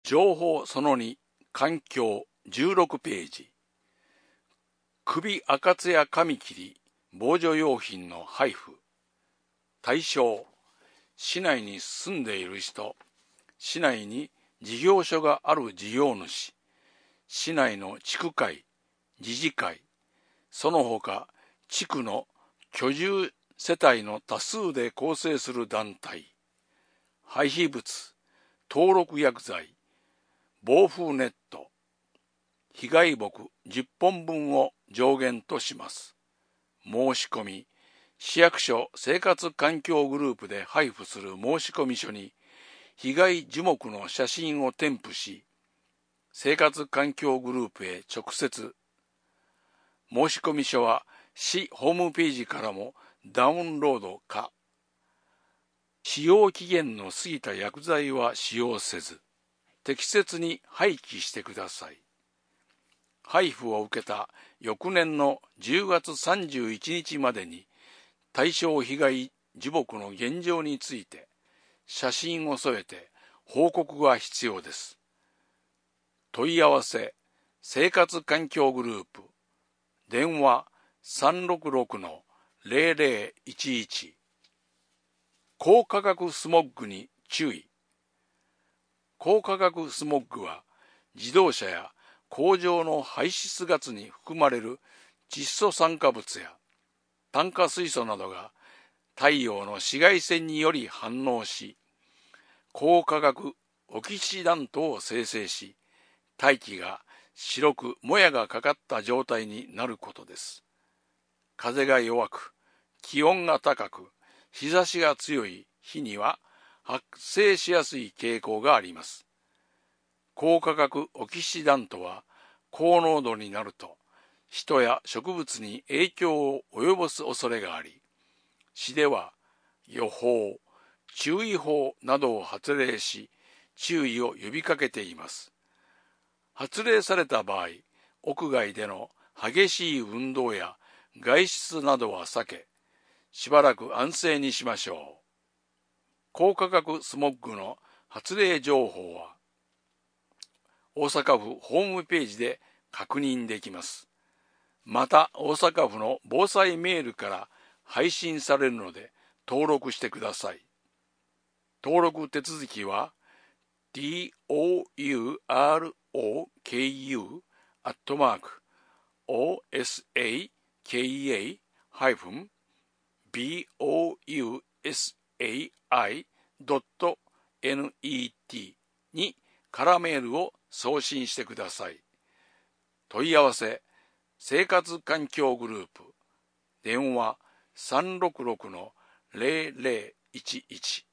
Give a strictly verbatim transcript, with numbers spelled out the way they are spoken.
情報そのに、環境じゅうろくページ。首赤津や紙切り、防除用品の配布。対象、市内に住んでいる人、市内に事業所がある事業主、市内の地区会、自治会、その他地区の居住世帯の多数で構成する団体、廃棄物、登録薬剤、防風ネット、被害木じゅっぽんぶんを上限とします。申し込み、市役所生活環境グループで配布する申込書に被害樹木の写真を添付し、生活環境グループへ直接。申込書は市ホームページからもダウンロード可。使用期限の過ぎた薬剤は使用せず、適切に廃棄してください。配布を受けた翌年のじゅうがつさんじゅういちにちまでに対象被害樹木の現状について写真を添えて報告が必要です。問い合わせ生活環境グループ電話 さんろくろくのゼロゼロいちいち。高化学スモッグに注意。高化学スモッグは自動車や工場の排出ガスに含まれる窒素酸化物や炭化水素などが太陽の紫外線により反応し、高化学オキシダントを生成し、大気が白くもやがかかった状態になることです。風が弱く、気温が高く、日差しが強い日には発生しやすい傾向があります。高化学オキシダントは高濃度になると人や植物に影響を及ぼす恐れがあり、市では予報、注意報などを発令し、注意を呼びかけています。発令された場合、屋外での激しい運動や外出などは避け、しばらく安静にしましょう。高化学スモッグの発令情報は、大阪府ホームページで確認できます。また、大阪府の防災メールから配信されるので登録してください。登録手続きは トロク アットマーク オーエスエーケーエー ハイフン ビーオーユーエスエーアイ ドット ネット にカラメールを送信してください。問い合わせ生活環境グループ電話 さんろくろくのゼロゼロいちいち。